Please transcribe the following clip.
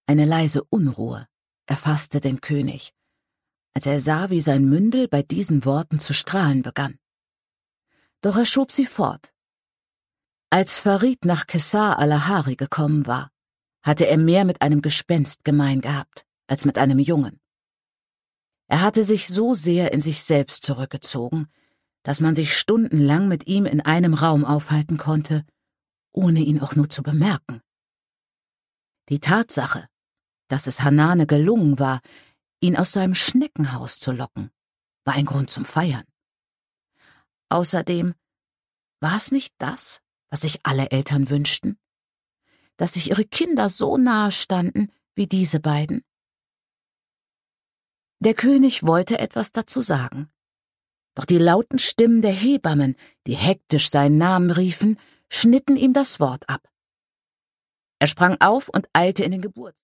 Eine leise Unruhe erfasste den König, als er sah, wie sein Mündel bei diesen Worten zu strahlen begann. Doch er schob sie fort. Als Farid nach Qisar al-Ahari gekommen war, hatte er mehr mit einem Gespenst gemein gehabt, als mit einem Jungen. Er hatte sich so sehr in sich selbst zurückgezogen, dass man sich stundenlang mit ihm in einem Raum aufhalten konnte, ohne ihn auch nur zu bemerken. Die Tatsache, dass es Hanane gelungen war, ihn aus seinem Schneckenhaus zu locken, war ein Grund zum Feiern. Außerdem war es nicht das, was sich alle Eltern wünschten, dass sich ihre Kinder so nahe standen wie diese beiden. Der König wollte etwas dazu sagen, doch die lauten Stimmen der Hebammen, die hektisch seinen Namen riefen, schnitten ihm das Wort ab. Er sprang auf und eilte in den Geburtssaal.